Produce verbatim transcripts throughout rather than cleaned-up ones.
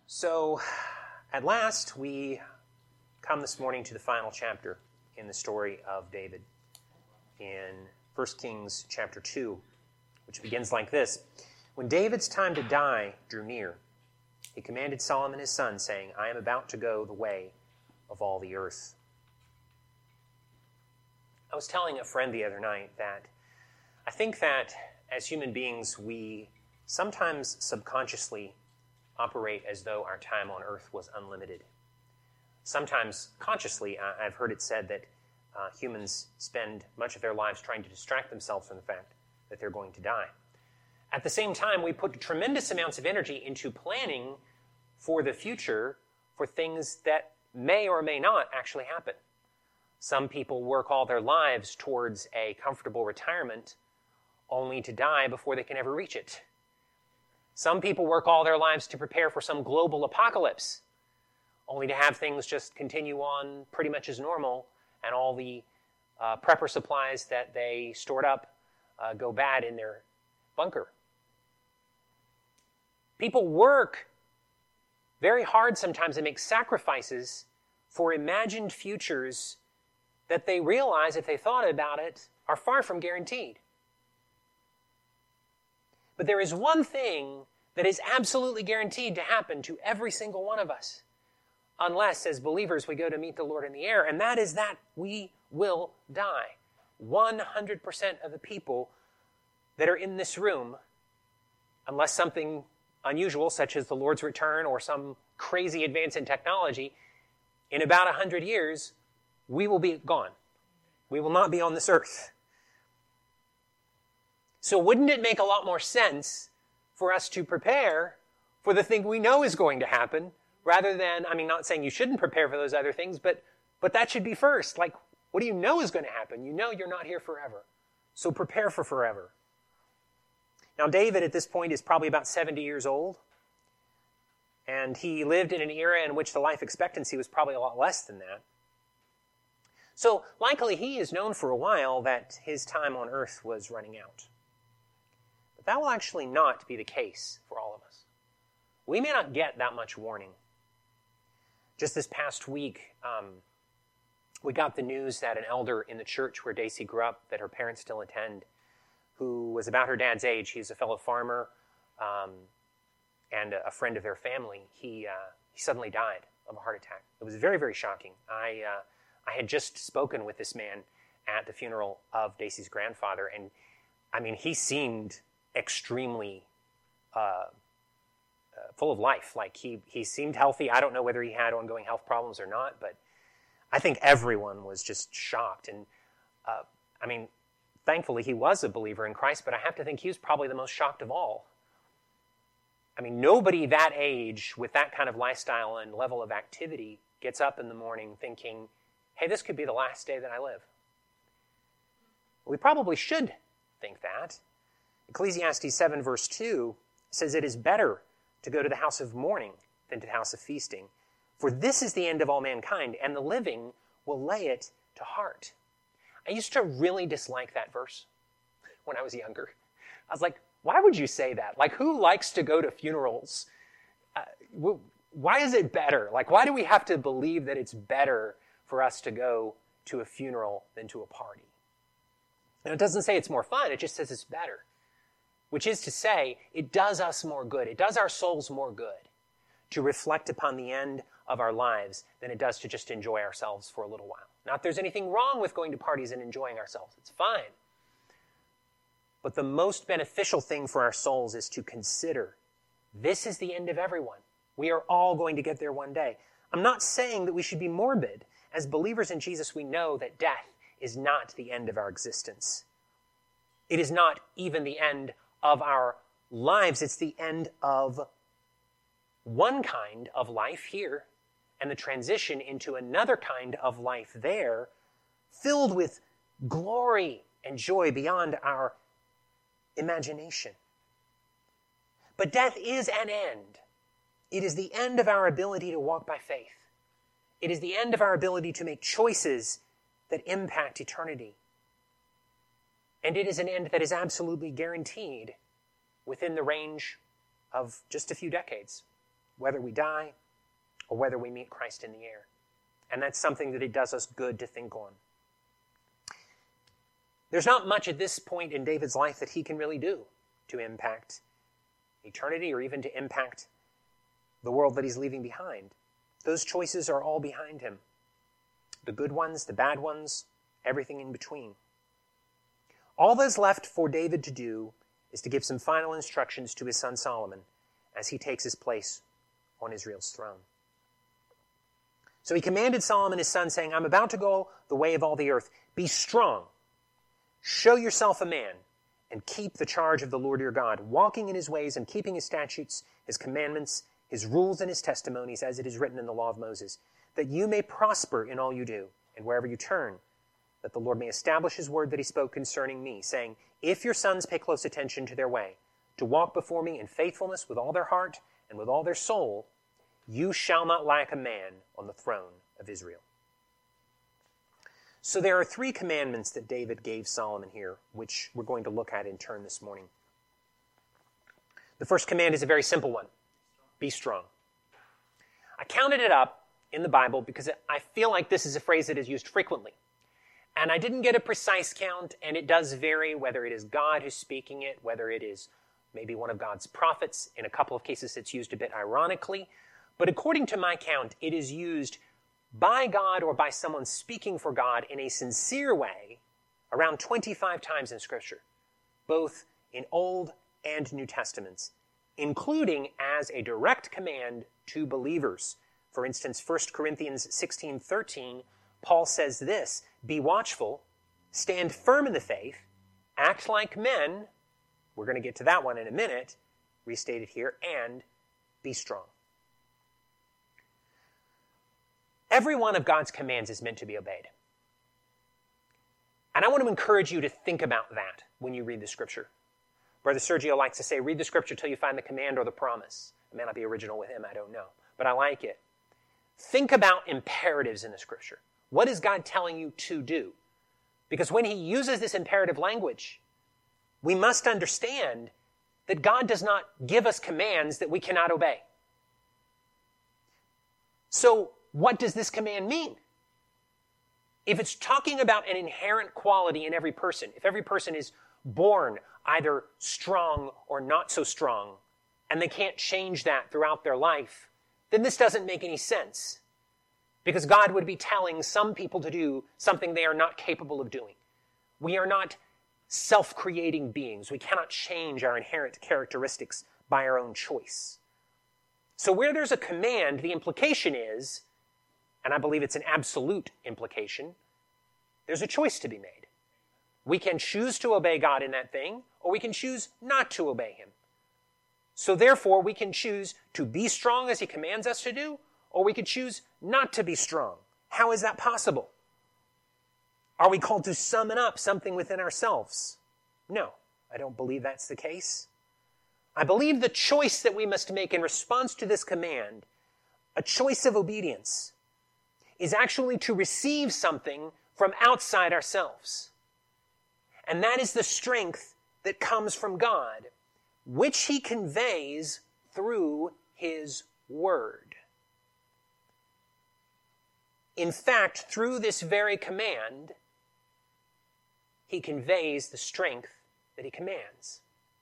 So, at last, we come this morning to the final chapter in the story of David in First Kings chapter two, which begins like this. When David's time to die drew near, he commanded Solomon his son, saying, I am about to go the way of all the earth. I was telling a friend the other night that I think that as human beings, we sometimes subconsciously operate as though our time on earth was unlimited. Sometimes consciously, I've heard it said that uh, humans spend much of their lives trying to distract themselves from the fact that they're going to die. At the same time, we put tremendous amounts of energy into planning for the future for things that may or may not actually happen. Some people work all their lives towards a comfortable retirement only to die before they can ever reach it. Some people work all their lives to prepare for some global apocalypse, only to have things just continue on pretty much as normal, and all the uh, prepper supplies that they stored up uh, go bad in their bunker. People work very hard sometimes and make sacrifices for imagined futures that they realize, if they thought about it, are far from guaranteed. But there is one thing that is absolutely guaranteed to happen to every single one of us, unless, as believers, we go to meet the Lord in the air, and that is that we will die. one hundred percent of the people that are in this room, unless something unusual, such as the Lord's return or some crazy advance in technology, in about one hundred years, we will be gone. We will not be on this earth. So wouldn't it make a lot more sense for us to prepare for the thing we know is going to happen, rather than, I mean, not saying you shouldn't prepare for those other things, but but that should be first. Like, what do you know is going to happen? You know you're not here forever. So prepare for forever. Now, David at this point is probably about seventy years old, and he lived in an era in which the life expectancy was probably a lot less than that. So likely he is known for a while that his time on earth was running out. But that will actually not be the case for all of us. We may not get that much warning. Just this past week, um, we got the news that an elder in the church where Daisy grew up, that her parents still attend, who was about her dad's age, he's a fellow farmer um, and a friend of their family, he uh, he suddenly died of a heart attack. It was very, very shocking. I uh, I had just spoken with this man at the funeral of Daisy's grandfather, and I mean, he seemed extremely uh, uh, full of life. Like, he, he seemed healthy. I don't know whether he had ongoing health problems or not, but I think everyone was just shocked. And, uh, I mean, thankfully he was a believer in Christ, but I have to think he was probably the most shocked of all. I mean, nobody that age with that kind of lifestyle and level of activity gets up in the morning thinking, hey, this could be the last day that I live. We probably should think that. Ecclesiastes seven verse two says, it is better to go to the house of mourning than to the house of feasting. For this is the end of all mankind, and the living will lay it to heart. I used to really dislike that verse when I was younger. I was like, why would you say that? Like, who likes to go to funerals? Uh, why is it better? Like, why do we have to believe that it's better for us to go to a funeral than to a party? And it doesn't say it's more fun, it just says it's better. Which is to say, it does us more good. It does our souls more good to reflect upon the end of our lives than it does to just enjoy ourselves for a little while. Not that there's anything wrong with going to parties and enjoying ourselves. It's fine. But the most beneficial thing for our souls is to consider, this is the end of everyone. We are all going to get there one day. I'm not saying that we should be morbid. As believers in Jesus, we know that death is not the end of our existence. It is not even the end of our lives. It's the end of one kind of life here and the transition into another kind of life there, filled with glory and joy beyond our imagination. But death is an end. It is the end of our ability to walk by faith. It is the end of our ability to make choices that impact eternity. And it is an end that is absolutely guaranteed within the range of just a few decades. whether we die or whether we meet Christ in the air. And that's something that it does us good to think on. There's not much at this point in David's life that he can really do to impact eternity or even to impact the world that he's leaving behind. Those choices are all behind him. The good ones, the bad ones, everything in between. All that's left for David to do is to give some final instructions to his son Solomon as he takes his place on Israel's throne. So he commanded Solomon his son, saying, I'm about to go the way of all the earth. Be strong. Show yourself a man, and keep the charge of the Lord your God, walking in his ways and keeping his statutes, his commandments, his rules, and his testimonies, as it is written in the law of Moses, that you may prosper in all you do, and wherever you turn, that the Lord may establish his word that he spoke concerning me, saying, if your sons pay close attention to their way, to walk before me in faithfulness with all their heart and with all their soul, you shall not lack a man on the throne of Israel. So there are three commandments that David gave Solomon here, which we're going to look at in turn this morning. The first command is a very simple one. Be strong. I counted it up in the Bible because I feel like this is a phrase that is used frequently. And I didn't get a precise count, and it does vary whether it is God who's speaking it, whether it is maybe one of God's prophets. In a couple of cases, it's used a bit ironically. But according to my count, it is used by God or by someone speaking for God in a sincere way around twenty-five times in Scripture, both in Old and New Testaments, including as a direct command to believers. For instance, First Corinthians sixteen thirteen, Paul says this, be watchful, stand firm in the faith, act like men, we're going to get to that one in a minute, restated here, and be strong. Every one of God's commands is meant to be obeyed. And I want to encourage you to think about that when you read the Scripture. Brother Sergio likes to say, read the Scripture till you find the command or the promise. It may not be original with him, I don't know. But I like it. Think about imperatives in the Scripture. What is God telling you to do? Because when he uses this imperative language, we must understand that God does not give us commands that we cannot obey. So, what does this command mean? If it's talking about an inherent quality in every person, if every person is born either strong or not so strong, and they can't change that throughout their life, then this doesn't make any sense. Because God would be telling some people to do something they are not capable of doing. We are not self-creating beings. We cannot change our inherent characteristics by our own choice. So where there's a command, the implication is, and I believe it's an absolute implication, there's a choice to be made. We can choose to obey God in that thing, or we can choose not to obey him. So therefore, we can choose to be strong as he commands us to do, or we could choose not to be strong. How is that possible? Are we called to summon up something within ourselves? No, I don't believe that's the case. I believe the choice that we must make in response to this command, a choice of obedience, is actually to receive something from outside ourselves. And that is the strength that comes from God, which he conveys through his word. In fact, through this very command, he conveys the strength that he commands.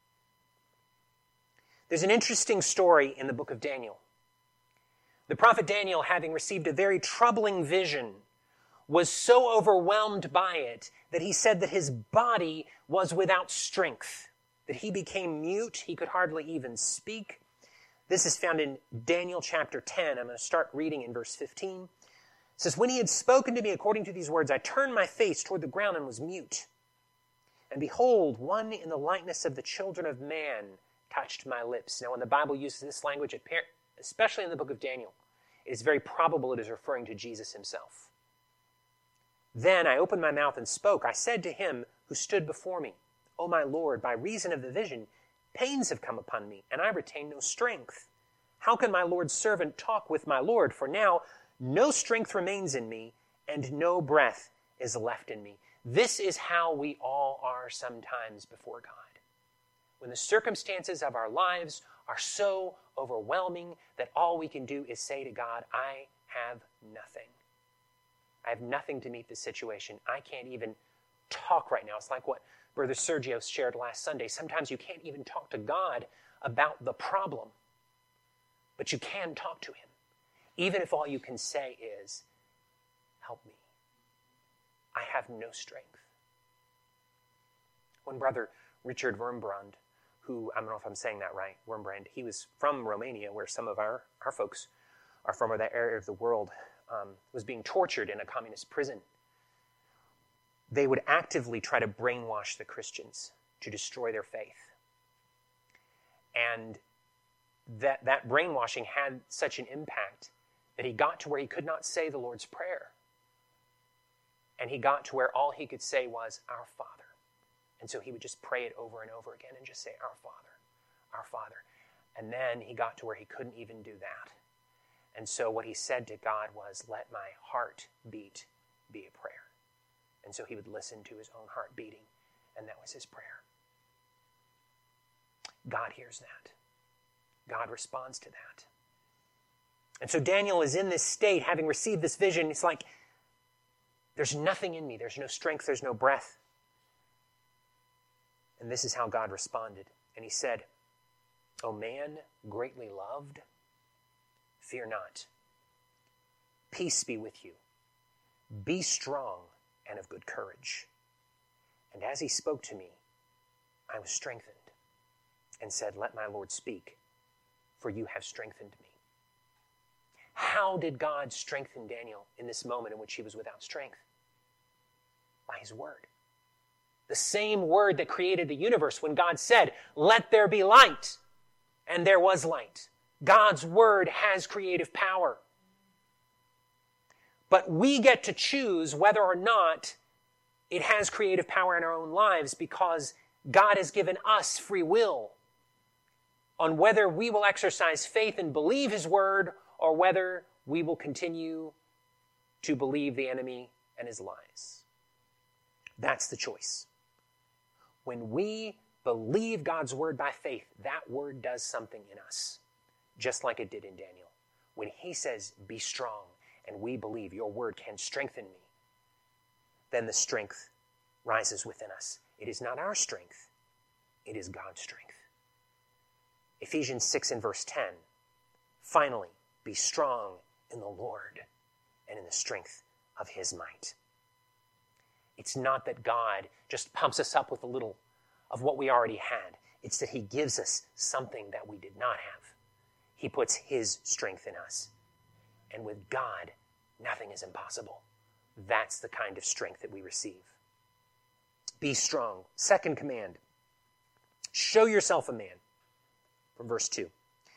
There's an interesting story in the book of Daniel. The prophet Daniel, having received a very troubling vision, was so overwhelmed by it that he said that his body was without strength, that he became mute, he could hardly even speak. This is found in Daniel chapter ten. I'm going to start reading in verse fifteen. It says, when he had spoken to me according to these words, I turned my face toward the ground and was mute. And behold, one in the likeness of the children of man touched my lips. Now, when the Bible uses this language, especially in the book of Daniel, it is very probable it is referring to Jesus himself. Then I opened my mouth and spoke. I said to him who stood before me, O my Lord, by reason of the vision, pains have come upon me, and I retain no strength. How can my Lord's servant talk with my Lord? For now no strength remains in me, and no breath is left in me. This is how we all are sometimes before God. When the circumstances of our lives are so overwhelming that all we can do is say to God, I have nothing. I have nothing to meet this situation. I can't even talk right now. It's like what Brother Sergio shared last Sunday. Sometimes you can't even talk to God about the problem, but you can talk to him, even if all you can say is, help me. I have no strength. When Brother Richard Wurmbrand, who, I don't know if I'm saying that right, Wurmbrand, he was from Romania, where some of our, our folks are from, or that area of the world, um, was being tortured in a communist prison. They would actively try to brainwash the Christians to destroy their faith. And that, that brainwashing had such an impact that he got to where he could not say the Lord's Prayer. And he got to where all he could say was, Our Father. And so he would just pray it over and over again and just say, Our Father, Our Father. And then he got to where he couldn't even do that. And so what he said to God was, let my heart beat be a prayer. And so he would listen to his own heart beating, and that was his prayer. God hears that. God responds to that. And so Daniel is in this state, having received this vision. It's like, there's nothing in me. There's no strength. There's no breath. And this is how God responded. And he said, O man greatly loved, fear not. Peace be with you. Be strong and of good courage. And as he spoke to me, I was strengthened and said, let my Lord speak, for you have strengthened me. How did God strengthen Daniel in this moment in which he was without strength? By his word. The same word that created the universe when God said, let there be light, and there was light. God's word has creative power. But we get to choose whether or not it has creative power in our own lives, because God has given us free will on whether we will exercise faith and believe his word, or whether we will continue to believe the enemy and his lies. That's the choice. When we believe God's word by faith, that word does something in us, just like it did in Daniel. When he says, be strong, and we believe your word can strengthen me, then the strength rises within us. It is not our strength. It is God's strength. Ephesians six and verse ten. Finally, be strong in the Lord and in the strength of his might. It's not that God just pumps us up with a little of what we already had. It's that he gives us something that we did not have. He puts his strength in us. And with God, nothing is impossible. That's the kind of strength that we receive. Be strong. Second command. Show yourself a man. From verse two.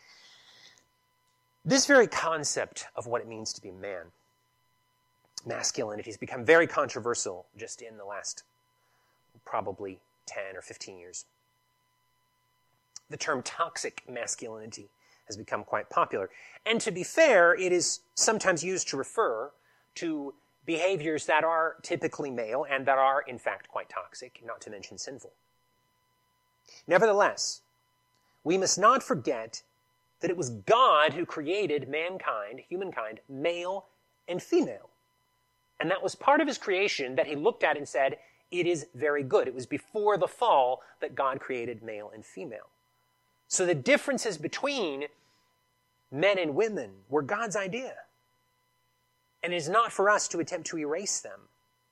This very concept of what it means to be man, masculinity, has become very controversial just in the last probably ten or fifteen years. The term toxic masculinity has become quite popular. And to be fair, it is sometimes used to refer to behaviors that are typically male and that are, in fact, quite toxic, not to mention sinful. Nevertheless, we must not forget that it was God who created mankind, humankind, male and female. And that was part of his creation that he looked at and said, it is very good. It was before the fall that God created male and female. So the differences between men and women were God's idea. And it is not for us to attempt to erase them.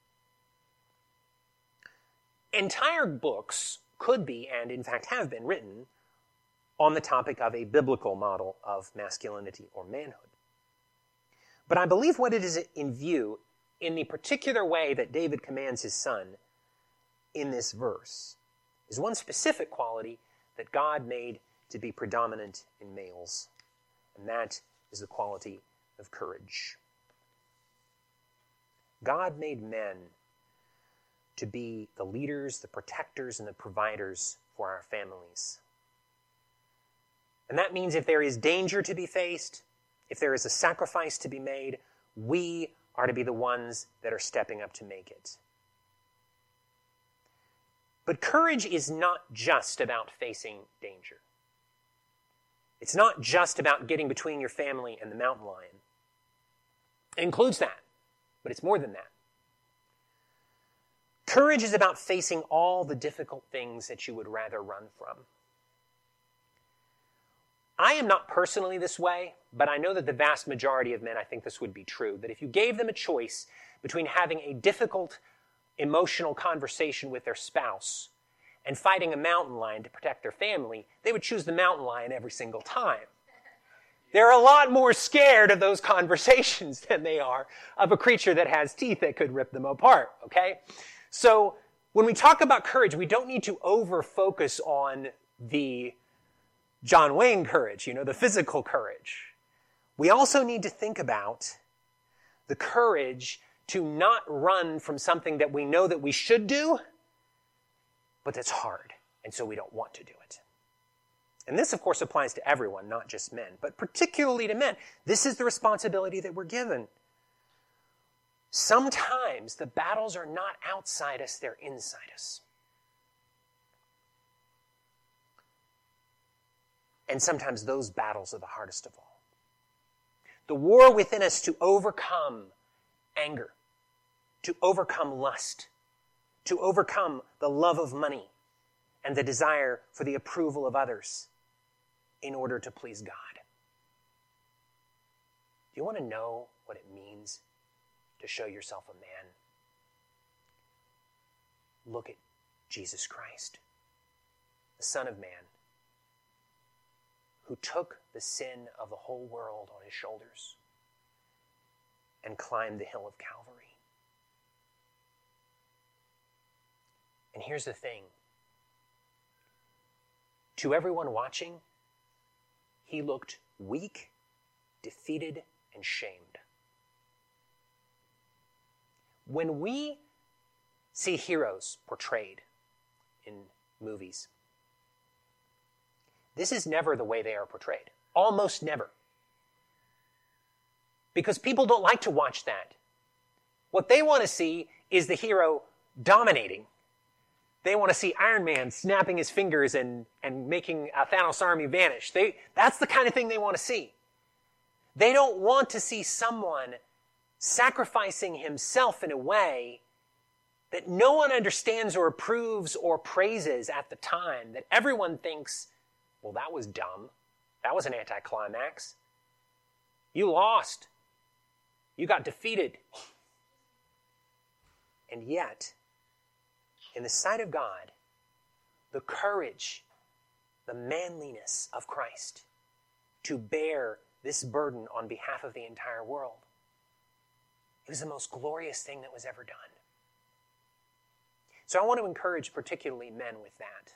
Entire books could be, and in fact have been, written on the topic of a biblical model of masculinity or manhood. But I believe what it is in view in the particular way that David commands his son in this verse is one specific quality that God made to be predominant in males, and that is the quality of courage. God made men to be the leaders, the protectors, and the providers for our families. And that means if there is danger to be faced, if there is a sacrifice to be made, we are to be the ones that are stepping up to make it. But courage is not just about facing danger. It's not just about getting between your family and the mountain lion. It includes that, but it's more than that. Courage is about facing all the difficult things that you would rather run from. I am not personally this way, but I know that the vast majority of men, I think this would be true, that if you gave them a choice between having a difficult emotional conversation with their spouse and fighting a mountain lion to protect their family, they would choose the mountain lion every single time. They're a lot more scared of those conversations than they are of a creature that has teeth that could rip them apart, okay? So when we talk about courage, we don't need to over-focus on the John Wayne courage, you know, the physical courage. We also need to think about the courage to not run from something that we know that we should do, but that's hard, and so we don't want to do it. And this, of course, applies to everyone, not just men, but particularly to men. This is the responsibility that we're given. Sometimes the battles are not outside us, they're inside us. And sometimes those battles are the hardest of all. The war within us to overcome anger, to overcome lust, to overcome the love of money and the desire for the approval of others in order to please God. Do you want to know what it means to show yourself a man? Look at Jesus Christ, the Son of Man, who took the sin of the whole world on his shoulders and climbed the hill of Calvary. And here's the thing. To everyone watching, he looked weak, defeated, and shamed. When we see heroes portrayed in movies, this is never the way they are portrayed. Almost never. Because people don't like to watch that. What they want to see is the hero dominating. They want to see Iron Man snapping his fingers and, and making a Thanos army vanish. They, that's the kind of thing they want to see. They don't want to see someone sacrificing himself in a way that no one understands or approves or praises at the time, that everyone thinks, well, that was dumb. That was an anticlimax. You lost. You got defeated. And yet, in the sight of God, the courage, the manliness of Christ to bear this burden on behalf of the entire world, it was the most glorious thing that was ever done. So I want to encourage particularly men with that.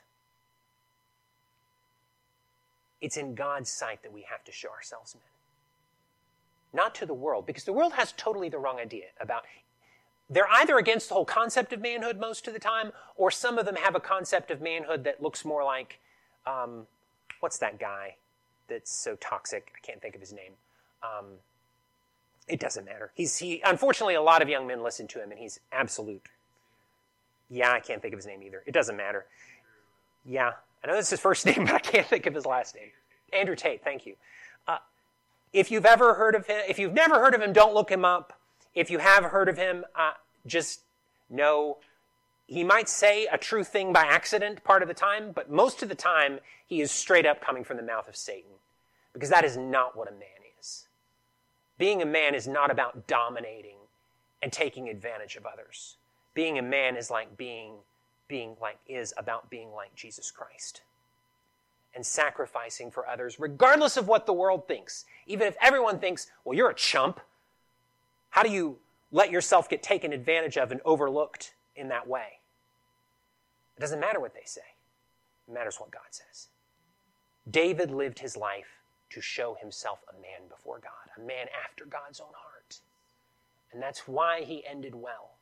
It's in God's sight that we have to show ourselves men. Not to the world, because the world has totally the wrong idea about, they're either against the whole concept of manhood most of the time, or some of them have a concept of manhood that looks more like, um, what's that guy that's so toxic? I can't think of his name. Um, it doesn't matter. He's he. Unfortunately, a lot of young men listen to him, and he's absolute. Yeah, I can't think of his name either. It doesn't matter. Yeah, I know that's his first name, but I can't think of his last name. Andrew Tate, thank you. Uh, if you've ever heard of him, if you've never heard of him, don't look him up. If you have heard of him, uh, just know he might say a true thing by accident part of the time, but most of the time he is straight up coming from the mouth of Satan, because that is not what a man is. Being a man is not about dominating and taking advantage of others. Being a man is like being, being like is about being like Jesus Christ and sacrificing for others, regardless of what the world thinks. Even if everyone thinks, well, you're a chump. How do you let yourself get taken advantage of and overlooked in that way? It doesn't matter what they say. It matters what God says. David lived his life to show himself a man before God, a man after God's own heart. And that's why he ended well.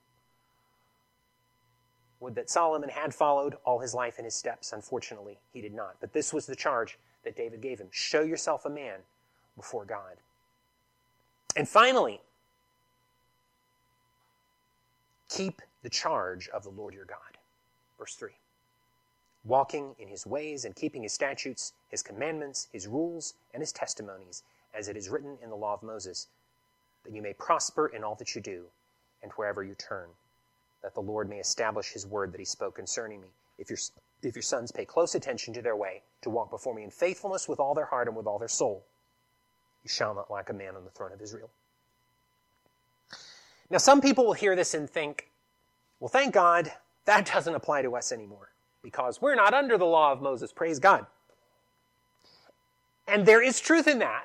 Would that Solomon had followed all his life in his steps. Unfortunately, he did not. But this was the charge that David gave him. Show yourself a man before God. And finally, keep the charge of the Lord your God. Verse three. walking in his ways and keeping his statutes, his commandments, his rules, and his testimonies, as it is written in the law of Moses, that you may prosper in all that you do and wherever you turn, that the Lord may establish his word that he spoke concerning me. If your, if your sons pay close attention to their way, to walk before me in faithfulness with all their heart and with all their soul, you shall not lack a man on the throne of Israel. Now, some people will hear this and think, well, thank God, that doesn't apply to us anymore, because we're not under the law of Moses, praise God. And there is truth in that.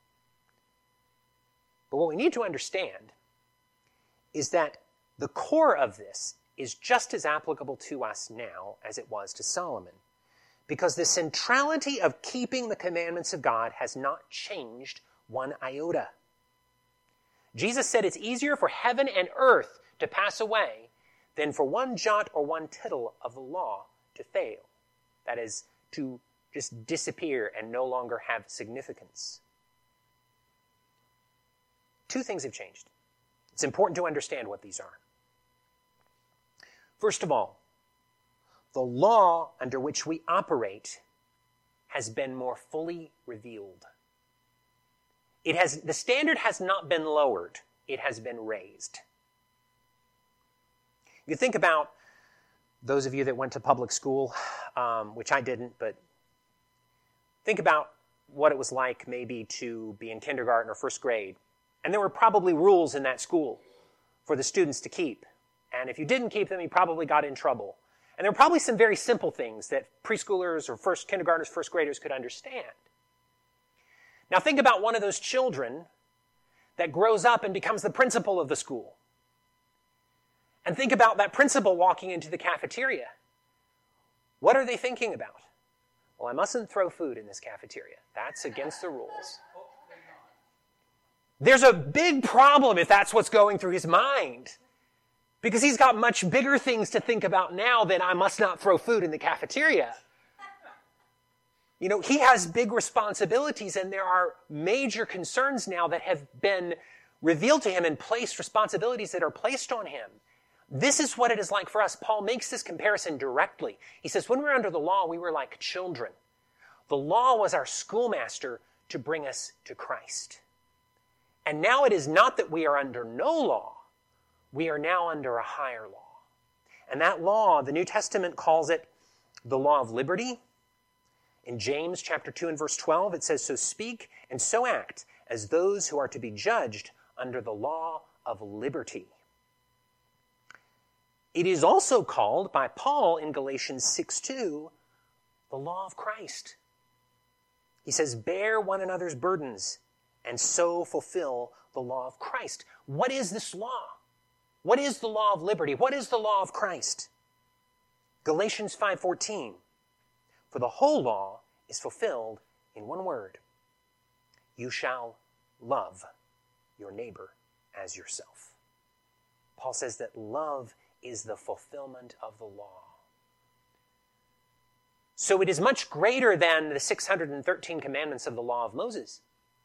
But what we need to understand is that the core of this is just as applicable to us now as it was to Solomon, because the centrality of keeping the commandments of God has not changed one iota. Jesus said it's easier for heaven and earth to pass away than for one jot or one tittle of the law to fail. That is, to just disappear and no longer have significance. Two things have changed. It's important to understand what these are. First of all, the law under which we operate has been more fully revealed. It has, the standard has not been lowered, it has been raised. You think about those of you that went to public school, um, which I didn't, but think about what it was like maybe to be in kindergarten or first grade. And there were probably rules in that school for the students to keep. And if you didn't keep them, you probably got in trouble. And there were probably some very simple things that preschoolers or first kindergartners, first graders could understand. Now think about one of those children that grows up and becomes the principal of the school. And think about that principal walking into the cafeteria. What are they thinking about? Well, I mustn't throw food in this cafeteria. That's against the rules. There's a big problem if that's what's going through his mind, because he's got much bigger things to think about now than I must not throw food in the cafeteria. You know, he has big responsibilities, and there are major concerns now that have been revealed to him and placed responsibilities that are placed on him. This is what it is like for us. Paul makes this comparison directly. He says, when we were under the law, we were like children. The law was our schoolmaster to bring us to Christ. And now it is not that we are under no law. We are now under a higher law. And that law, the New Testament calls it the law of liberty. In James chapter two and verse twelve, it says, so speak and so act as those who are to be judged under the law of liberty. It is also called by Paul in Galatians six two, the law of Christ. He says, bear one another's burdens and so fulfill the law of Christ. What is this law? What is the law of liberty? What is the law of Christ? Galatians five fourteen. For the whole law is fulfilled in one word. You shall love your neighbor as yourself. Paul says that love is the fulfillment of the law. So it is much greater than the six hundred thirteen commandments of the law of Moses.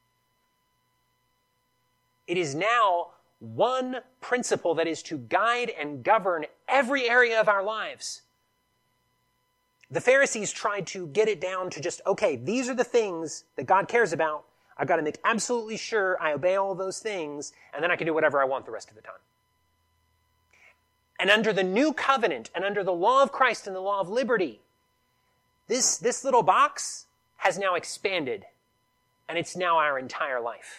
It is now one principle that is to guide and govern every area of our lives. The Pharisees tried to get it down to just, okay, these are the things that God cares about. I've got to make absolutely sure I obey all those things, and then I can do whatever I want the rest of the time. And under the new covenant, and under the law of Christ and the law of liberty, this, this little box has now expanded, and it's now our entire life.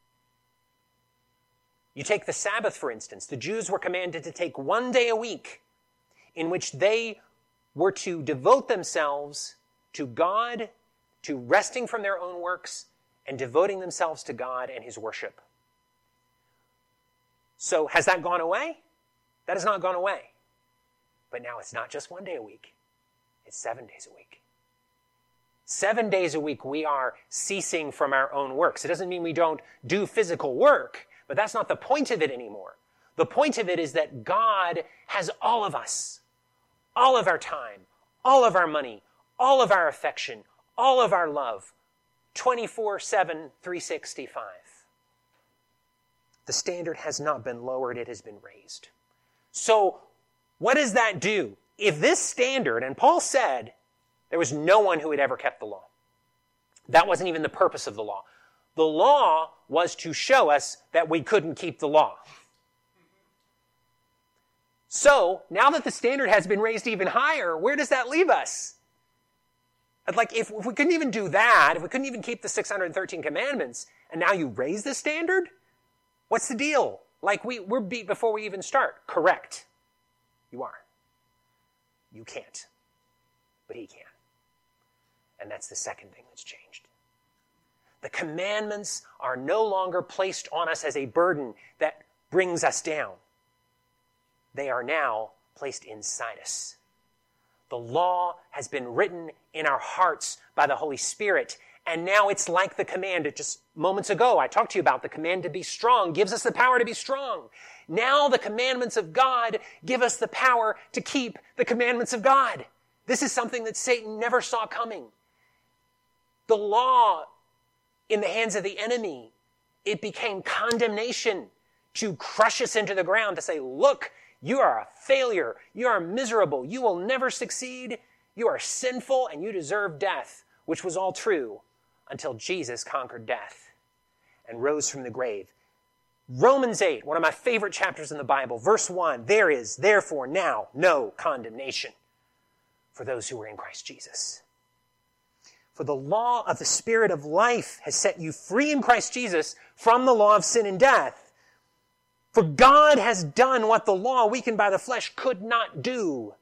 You take the Sabbath, for instance. The Jews were commanded to take one day a week in which they were to devote themselves to God, to resting from their own works, and devoting themselves to God and his worship. So has that gone away? That has not gone away. But now it's not just one day a week. It's seven days a week. Seven days a week we are ceasing from our own works. It doesn't mean we don't do physical work, but that's not the point of it anymore. The point of it is that God has all of us, all of our time, all of our money, all of our affection, all of our love, twenty-four seven, three sixty-five. The standard has not been lowered, it has been raised. So what does that do? if this standard, and Paul said there was no one who had ever kept the law. That wasn't even the purpose of the law. The law was to show us that we couldn't keep the law. So, now that the standard has been raised even higher, where does that leave us? Like, if, if we couldn't even do that, if we couldn't even keep the six hundred thirteen commandments, and now you raise the standard? What's the deal? Like, we, we're beat before we even start. Correct. You are. You can't. But he can. And that's the second thing that's changed. The commandments are no longer placed on us as a burden that brings us down. They are now placed inside us. The law has been written in our hearts by the Holy Spirit, and now it's like the command. Just moments ago, I talked to you about the command to be strong gives us the power to be strong. Now the commandments of God give us the power to keep the commandments of God. This is something that Satan never saw coming. The law in the hands of the enemy, it became condemnation to crush us into the ground, to say, look, you are a failure. You are miserable. You will never succeed. You are sinful and you deserve death, which was all true until Jesus conquered death and rose from the grave. Romans eight, one of my favorite chapters in the Bible, verse one, there is therefore now no condemnation for those who are in Christ Jesus. For the law of the Spirit of life has set you free in Christ Jesus from the law of sin and death. For God has done what the law, weakened by the flesh, could not do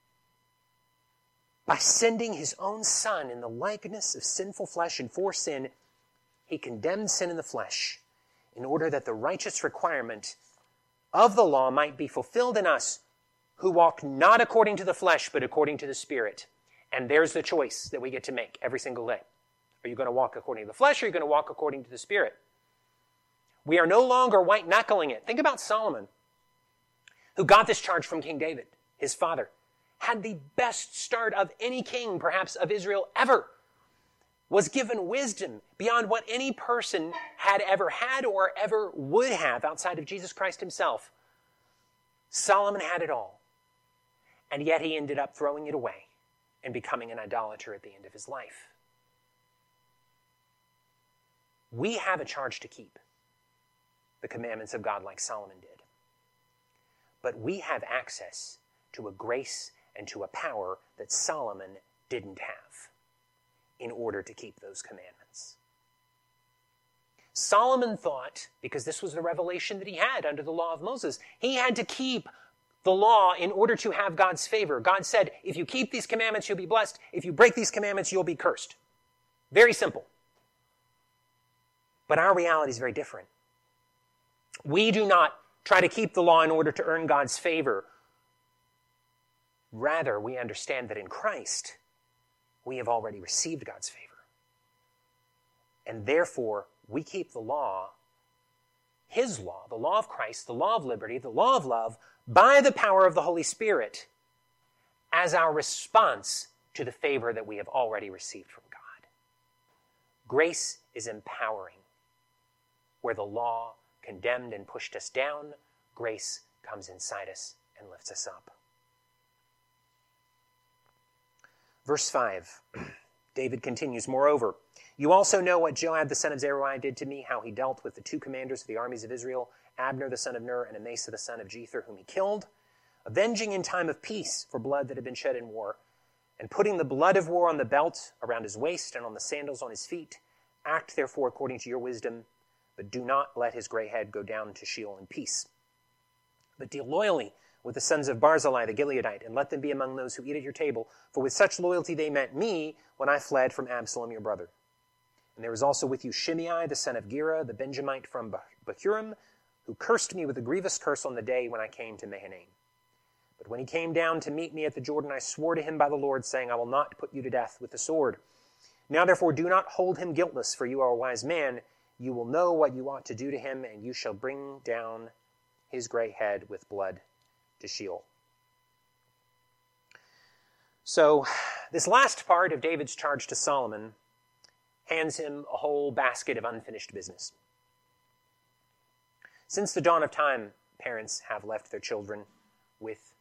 by sending his own Son in the likeness of sinful flesh, and for sin, he condemned sin in the flesh in order that the righteous requirement of the law might be fulfilled in us who walk not according to the flesh, but according to the Spirit. And there's the choice that we get to make every single day. Are you going to walk according to the flesh, or are you going to walk according to the Spirit? We are no longer white-knuckling it. Think about Solomon, who got this charge from King David, his father. Had the best start of any king, perhaps, of Israel ever. Was given wisdom beyond what any person had ever had or ever would have outside of Jesus Christ himself. Solomon had it all. And yet he ended up throwing it away and becoming an idolater at the end of his life. We have a charge to keep the commandments of God like Solomon did. But we have access to a grace and to a power that Solomon didn't have in order to keep those commandments. Solomon thought, because this was the revelation that he had under the law of Moses, he had to keep the law in order to have God's favor. God said, if you keep these commandments, you'll be blessed. If you break these commandments, you'll be cursed. Very simple. But our reality is very different. We do not try to keep the law in order to earn God's favor. Rather, we understand that in Christ, we have already received God's favor. And therefore, we keep the law, his law, the law of Christ, the law of liberty, the law of love, by the power of the Holy Spirit, as our response to the favor that we have already received from God. Grace is empowering. Where the law condemned and pushed us down, grace comes inside us and lifts us up. Verse five, David continues, moreover, you also know what Joab the son of Zeruiah did to me, how he dealt with the two commanders of the armies of Israel, Abner the son of Ner and Amasa the son of Jether, whom he killed, avenging in time of peace for blood that had been shed in war, and putting the blood of war on the belt around his waist and on the sandals on his feet. Act therefore according to your wisdom, but do not let his gray head go down to Sheol in peace. But deal loyally with the sons of Barzillai the Gileadite, and let them be among those who eat at your table, for with such loyalty they met me when I fled from Absalom your brother. And there was also with you Shimei the son of Gera, the Benjamite from Bahurim, who cursed me with a grievous curse on the day when I came to Mahanaim. But when he came down to meet me at the Jordan, I swore to him by the Lord, saying, I will not put you to death with the sword. Now therefore do not hold him guiltless, for you are a wise man. You will know what you ought to do to him, and you shall bring down his gray head with blood to Sheol. So, this last part of David's charge to Solomon hands him a whole basket of unfinished business. Since the dawn of time, parents have left their children with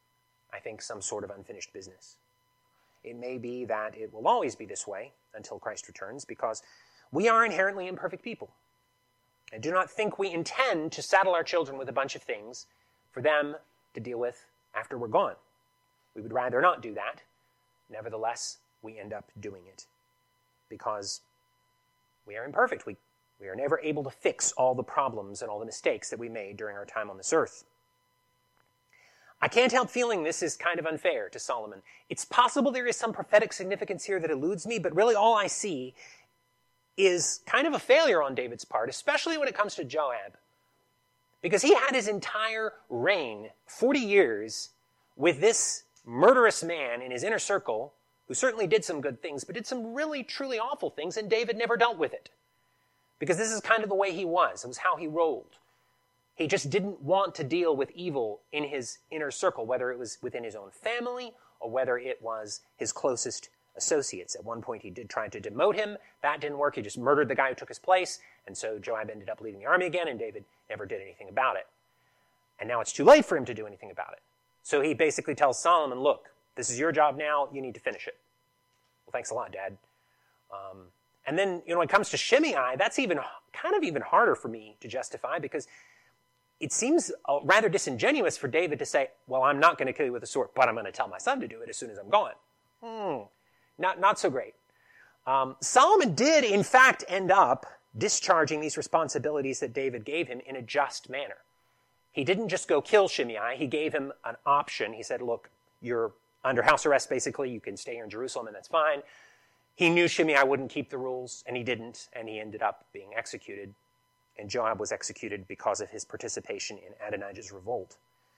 I think, some sort of unfinished business. It may be that it will always be this way until Christ returns, because we are inherently imperfect people. I do not think we intend to saddle our children with a bunch of things for them to deal with after we're gone. We would rather not do that. Nevertheless, we end up doing it because we are imperfect. We, we are never able to fix all the problems and all the mistakes that we made during our time on this earth. I can't help feeling this is kind of unfair to Solomon. It's possible there is some prophetic significance here that eludes me, but really all I see is kind of a failure on David's part, especially when it comes to Joab. Because he had his entire reign, forty years, with this murderous man in his inner circle, who certainly did some good things, but did some really, truly awful things, and David never dealt with it. Because this is kind of the way he was. It was how he rolled. He just didn't want to deal with evil in his inner circle, whether it was within his own family or whether it was his closest associates. At one point he did try to demote him. That didn't work. He just murdered the guy who took his place. And so Joab ended up leading the army again, and David never did anything about it. And now it's too late for him to do anything about it. So he basically tells Solomon, look, this is your job now. You need to finish it. Well, thanks a lot, Dad. Um, and then, you know, when it comes to Shimei, that's even kind of even harder for me to justify, because it seems uh, rather disingenuous for David to say, well, I'm not going to kill you with a sword, but I'm going to tell my son to do it as soon as I'm gone. Hmm. Not, not so great. Um, Solomon did, in fact, end up discharging these responsibilities that David gave him in a just manner. He didn't just go kill Shimei. He gave him an option. He said, look, you're under house arrest, basically. You can stay here in Jerusalem, and that's fine. He knew Shimei wouldn't keep the rules, and he didn't, and he ended up being executed. And Joab was executed because of his participation in Adonijah's revolt.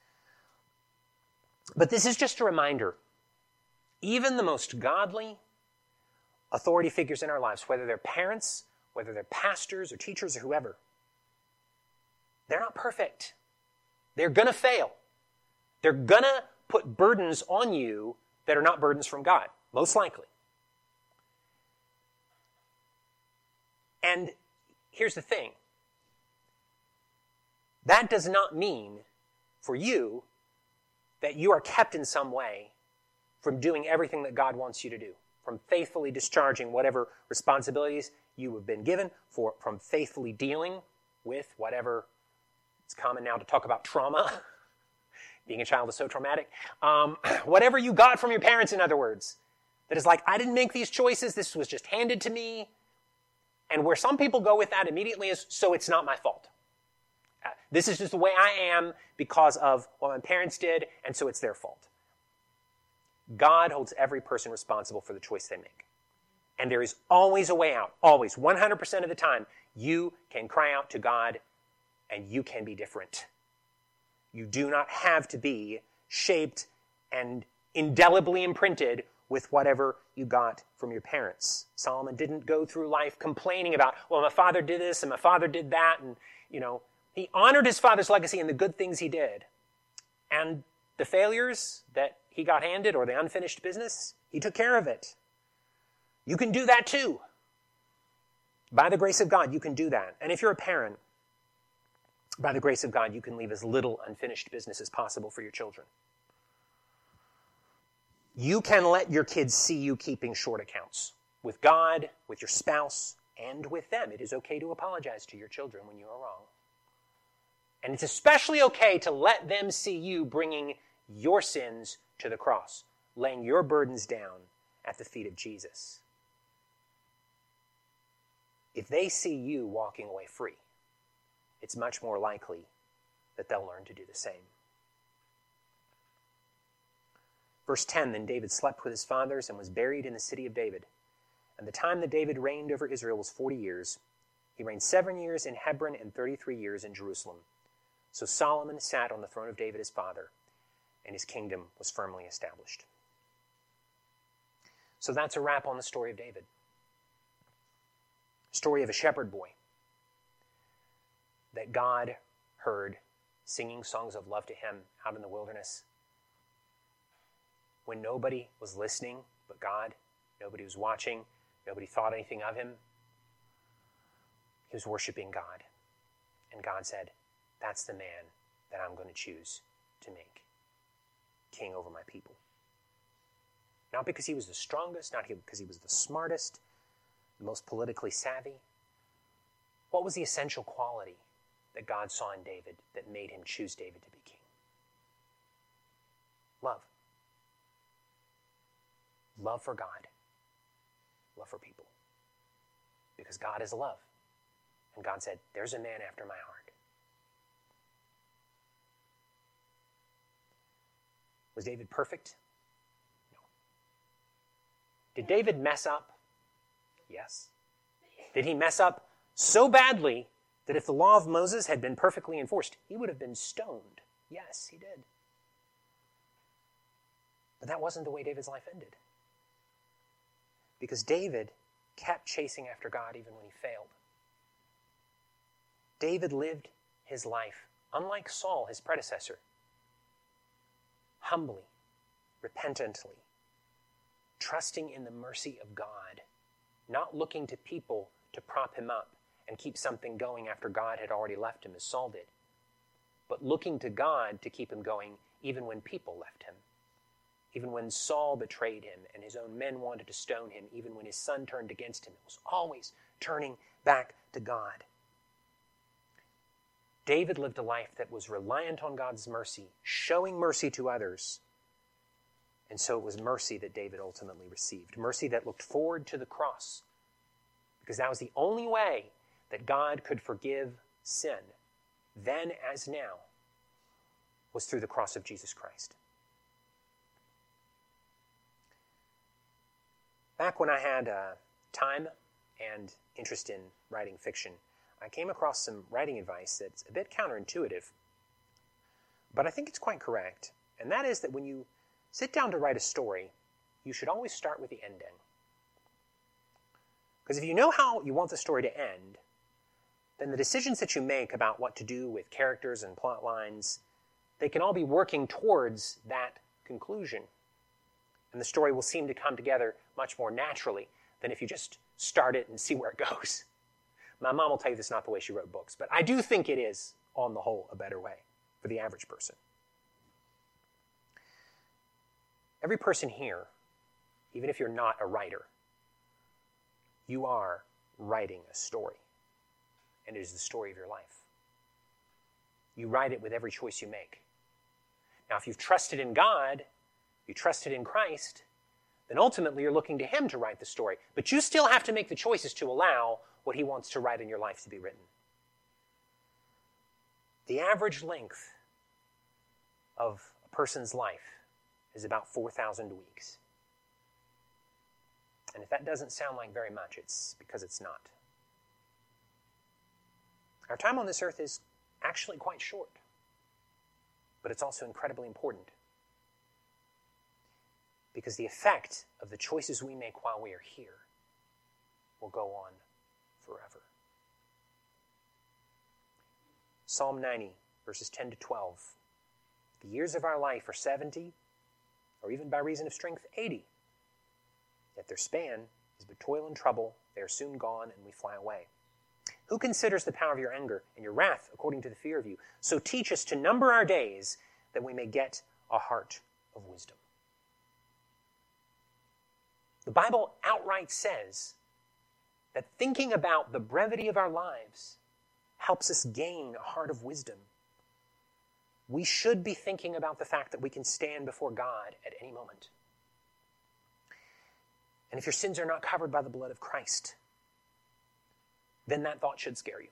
But this is just a reminder. Even the most godly authority figures in our lives, whether they're parents, whether they're pastors or teachers or whoever, they're not perfect. They're going to fail. They're going to put burdens on you that are not burdens from God, most likely. And here's the thing. That does not mean for you that you are kept in some way from doing everything that God wants you to do, from faithfully discharging whatever responsibilities you have been given, for, from faithfully dealing with whatever, it's common now to talk about trauma. Being a child is so traumatic. Um, whatever you got from your parents, in other words, that is like, I didn't make these choices, this was just handed to me. And where some people go with that immediately is, so it's not my fault. Uh, this is just the way I am because of what my parents did, and so it's their fault. God holds every person responsible for the choice they make. And there is always a way out. Always. one hundred percent of the time, you can cry out to God, and you can be different. You do not have to be shaped and indelibly imprinted with whatever you got from your parents. Solomon didn't go through life complaining about, well, my father did this and my father did that, and, you know, he honored his father's legacy and the good things he did. And the failures that he got handed, or the unfinished business, he took care of it. You can do that too. By the grace of God, you can do that. And if you're a parent, by the grace of God, you can leave as little unfinished business as possible for your children. You can let your kids see you keeping short accounts with God, with your spouse, and with them. It is okay to apologize to your children when you are wrong. And it's especially okay to let them see you bringing your sins to the cross, laying your burdens down at the feet of Jesus. If they see you walking away free, it's much more likely that they'll learn to do the same. Verse ten, then David slept with his fathers and was buried in the city of David. And the time that David reigned over Israel was forty years. He reigned seven years in Hebron and thirty-three years in Jerusalem. So Solomon sat on the throne of David his father, and his kingdom was firmly established. So that's a wrap on the story of David. Story of a shepherd boy that God heard singing songs of love to him out in the wilderness. When nobody was listening but God, nobody was watching, nobody thought anything of him, he was worshiping God. And God said, that's the man that I'm going to choose to make king over my people. Not because he was the strongest, not because he was the smartest, the most politically savvy. What was the essential quality that God saw in David that made him choose David to be king? Love. Love for God. Love for people. Because God is love. And God said, there's a man after my heart. Was David perfect? No. Did David mess up? Yes. Did he mess up so badly that if the law of Moses had been perfectly enforced, he would have been stoned? Yes, he did. But that wasn't the way David's life ended. Because David kept chasing after God even when he failed. David lived his life, unlike Saul, his predecessor, humbly, repentantly, trusting in the mercy of God, not looking to people to prop him up and keep something going after God had already left him, as Saul did, but looking to God to keep him going even when people left him, even when Saul betrayed him and his own men wanted to stone him, even when his son turned against him. It was always turning back to God. David lived a life that was reliant on God's mercy, showing mercy to others. And so it was mercy that David ultimately received. Mercy that looked forward to the cross. Because that was the only way that God could forgive sin, then as now, was through the cross of Jesus Christ. Back when I had uh, time and interest in writing fiction, I came across some writing advice that's a bit counterintuitive, but I think it's quite correct. And that is that when you sit down to write a story, you should always start with the ending. Because if you know how you want the story to end, then the decisions that you make about what to do with characters and plot lines, they can all be working towards that conclusion. And the story will seem to come together much more naturally than if you just start it and see where it goes. My mom will tell you that's not the way she wrote books, but I do think it is, on the whole, a better way for the average person. Every person here, even if you're not a writer, you are writing a story, and it is the story of your life. You write it with every choice you make. Now, if you've trusted in God, you trusted in Christ, then ultimately you're looking to Him to write the story. But you still have to make the choices to allow what He wants to write in your life to be written. The average length of a person's life is about four thousand weeks. And if that doesn't sound like very much, it's because it's not. Our time on this earth is actually quite short, but it's also incredibly important. Because the effect of the choices we make while we are here will go on forever. Psalm ninety, verses ten to twelve. The years of our life are seventy, or even by reason of strength, eighty. Yet their span is but toil and trouble. They are soon gone, and we fly away. Who considers the power of your anger and your wrath according to the fear of you? So teach us to number our days, that we may get a heart of wisdom. The Bible outright says that thinking about the brevity of our lives helps us gain a heart of wisdom. We should be thinking about the fact that we can stand before God at any moment. And if your sins are not covered by the blood of Christ, then that thought should scare you.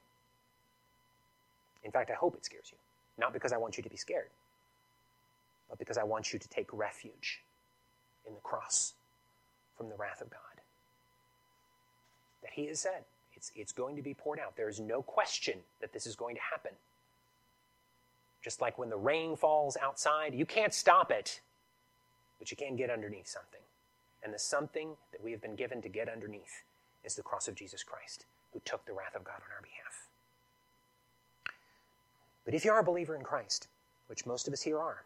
In fact, I hope it scares you. Not because I want you to be scared, but because I want you to take refuge in the cross from the wrath of God. That He has said, it's, it's going to be poured out. There is no question that this is going to happen. Just like when the rain falls outside, you can't stop it, but you can get underneath something. And the something that we have been given to get underneath is the cross of Jesus Christ, who took the wrath of God on our behalf. But if you are a believer in Christ, which most of us here are,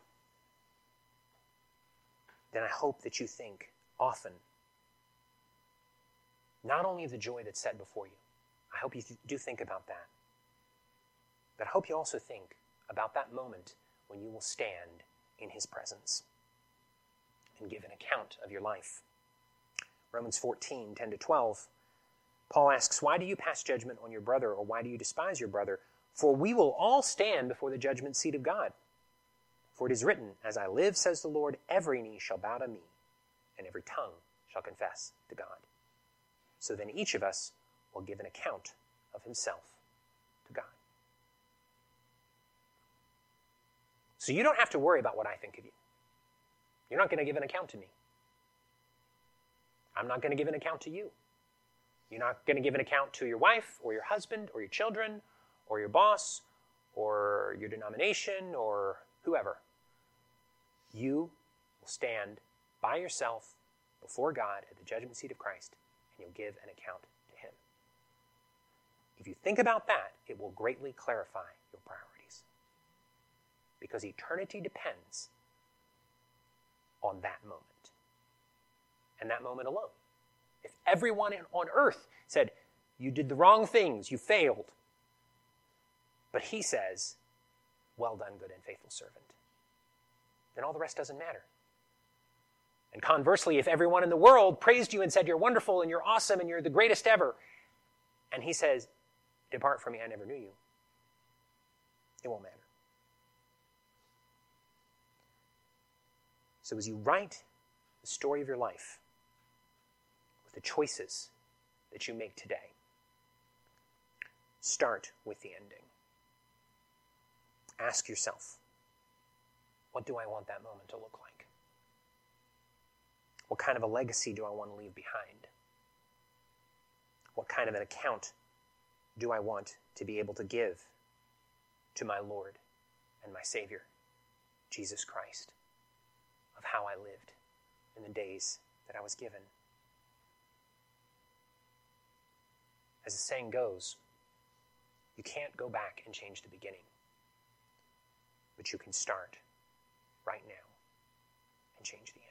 then I hope that you think often not only of the joy that's set before you. I hope you do think about that. But I hope you also think about that moment when you will stand in His presence. and give an account of your life. Romans fourteen, ten to twelve, Paul asks, why do you pass judgment on your brother, or why do you despise your brother? For we will all stand before the judgment seat of God. For it is written, as I live, says the Lord, every knee shall bow to me, and every tongue shall confess to God. So then each of us will give an account of himself to God. So you don't have to worry about what I think of you. You're not going to give an account to me. I'm not going to give an account to you. You're not going to give an account to your wife or your husband or your children or your boss or your denomination or whoever. You will stand by yourself before God at the judgment seat of Christ, and you'll give an account to him. If you think about that, it will greatly clarify your priorities. Because eternity depends on that moment. And that moment alone. If everyone on earth said, you did the wrong things, you failed, but he says, well done, good and faithful servant, then all the rest doesn't matter. And conversely, if everyone in the world praised you and said you're wonderful and you're awesome and you're the greatest ever, and he says, depart from me, I never knew you, it won't matter. So as you write the story of your life, with the choices that you make today, start with the ending. Ask yourself, what do I want that moment to look like? What kind of a legacy do I want to leave behind? What kind of an account do I want to be able to give to my Lord and my Savior, Jesus Christ, of how I lived in the days that I was given? As the saying goes, you can't go back and change the beginning, but you can start right now and change the